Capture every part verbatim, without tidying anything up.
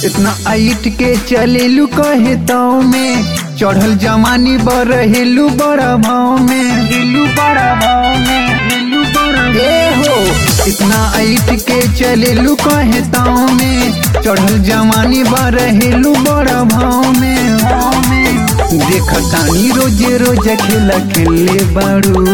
इतना आइट के चलेलू कहे ताव में, चढ़ल जमानी बरहेलू बड़ा भाव में, हिलू बड़ा भाव में, हिलू बड़ा ए हो। इतना आइट के चलेलू कहे ताव में, चढ़ल जमानी बरहेलू बड़ा भाव में, भाव में। देखतानी रोजे रोज खेला खेले बारू,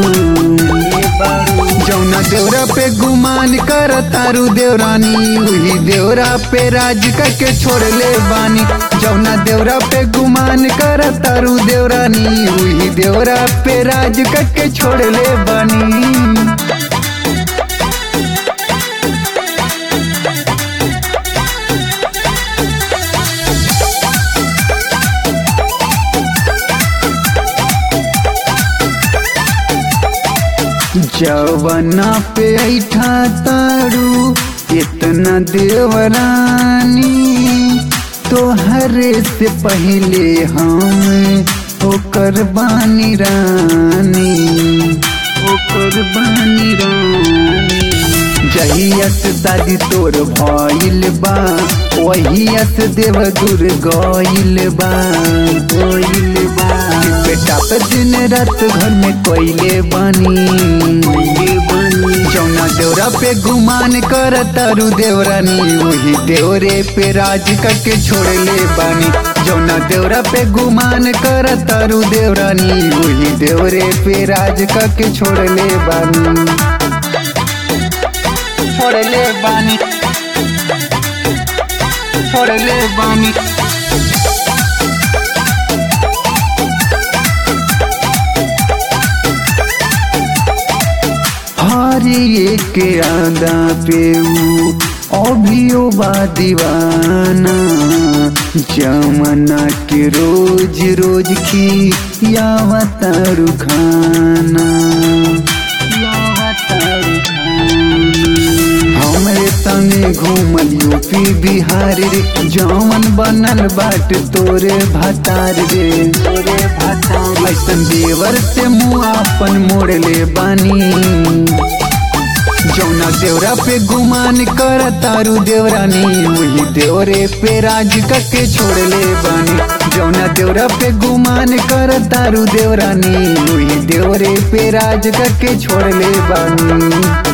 जौना देवरा पे गुमान कर तारू देवरानी, वही देवरा पे राज करके छोड़ ले बानी। जौना देवरा पे गुमान कर तारू देवरानी, वही देवरा पे राज करके छोड़ ले बानी। जवना पे ऐठा तारू इतना देवरानी, तोहरे से पहले हम ओकर बानी रानी, ओकर बानी रानी। जहियस दादी तोर भइल बा, वहियस देव दूर गइल बा, गइल बा। बेटा पे दिन रात घर में कोइले बानी, जौना देवरा पे गुमान कर तारू देवरानी, वही देवरे पे राज करके छोड़ ले बानी। जौना देवरा पे गुमान कर तारू देवरानी, वही देवरे पे राज करके छोड़ ले बानी, छोड़ ले बानी, छोड़ ले बानी। हरिये के आदा पे अभियो बा दीवाना, जमना के रोज रोज की यावा तारू खाना, यावा तारू हमरे तने घूमल यूपी बिहार रे, जौन बनल बाट तोरे भतार रे, तोरे भतार। ऐसन देवर से मुँह अपन मोड़ ले बानी, जौना देवरा पे गुमान कर तारू देवरानी, वही देवरे पे राज करके छोड़ ले बानी। जौना देवरा पे गुमान कर तारू देवरानी, वही देवरे पे राज करके छोड़ ले बानी।